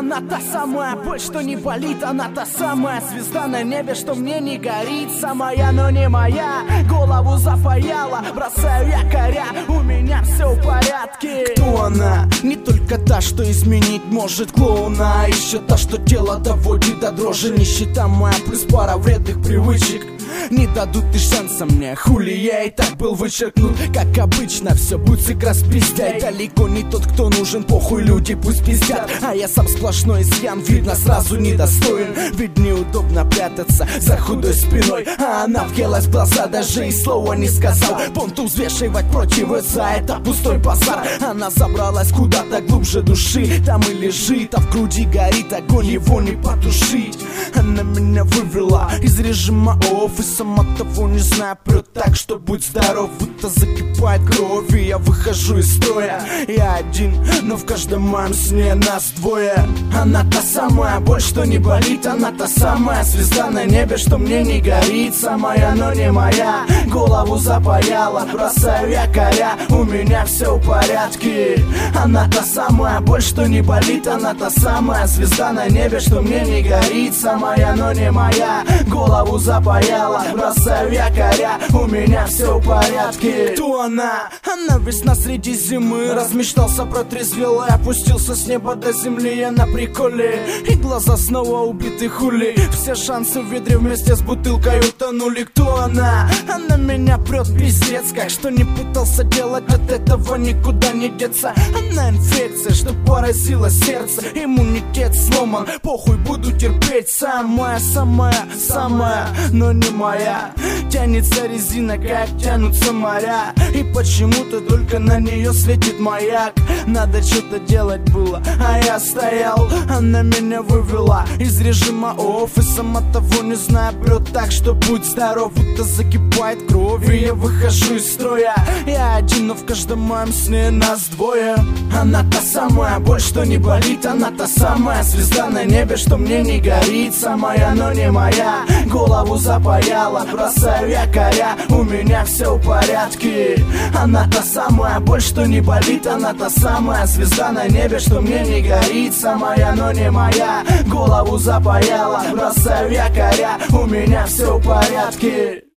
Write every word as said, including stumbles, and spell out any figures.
Она та самая боль, что не болит. Она та самая звезда на небе, что мне не горит. Самая, но не моя, голову запаяла. Бросаю якоря, у меня все в порядке. Кто она? Не только та, что изменить может клоуна, а еще та, что тело доводит до дрожи. Нищета моя плюс пара вредных привычек не дадут и шанса мне. Хули я и так был вычеркнут. Как обычно, все буцик распиздяй. Далеко не тот, кто нужен, похуй, люди пусть пиздят. А я сам сплошной изъян, видно сразу недостоин. Ведь неудобно прятаться за худой спиной, а она въелась в глаза, даже и слова не сказал. Понту взвешивать против за это пустой базар. Она забралась куда-то глубже души, там и лежит, а в груди горит огонь, его не потушить. Она меня вывела из режима офф, и сама того не зная прет так, что будь здоров. Будто закипает кровь, и я выхожу из строя. Я один, но в каждом моем сне нас двое. Она та самая боль, что не болит. Она та самая звезда на небе, что мне не горит. Самая, но не моя, голову запаяла. Бросаю якоря, у меня все в порядке. Она та самая боль, что не болит. Она та самая звезда на небе, что мне не горит. Самая, но не моя, голову запаяла. Бросаю якоря, у меня все в порядке. Кто она? Она весна среди зимы. Размечтался, протрезвел и опустился с неба до земли. Я на приколе, и глаза снова убиты хули. Все шансы в ведре вместе с бутылкой утонули. Кто она? Она меня прет пиздец. Как что не пытался делать, от этого никуда не деться. Она инфекция, что поразила сердце. Иммунитет сломан, похуй, буду терпеть. Самая, самая, самая, но не моя. Тянется резина, как тянутся моря. И почему-то только на нее светит маяк. Надо что-то делать было, а я стоял. Она меня вывела из режима офф, и сама того не зная прет так, что будь здоров. Будто закипает кровь, и я выхожу из строя. Я один, но в каждом моем сне нас двое. Она та самая боль, что не болит. Она та самая звезда на небе, что мне не горит. Самая, но не моя, голову запаяла. Бросаю якоря, у меня все в порядке. Она та самая боль, что не болит. Она та самая звезда на небе, что мне не горит. Самая, но не моя, голову запаяла. Бросаю якоря, у меня все в порядке.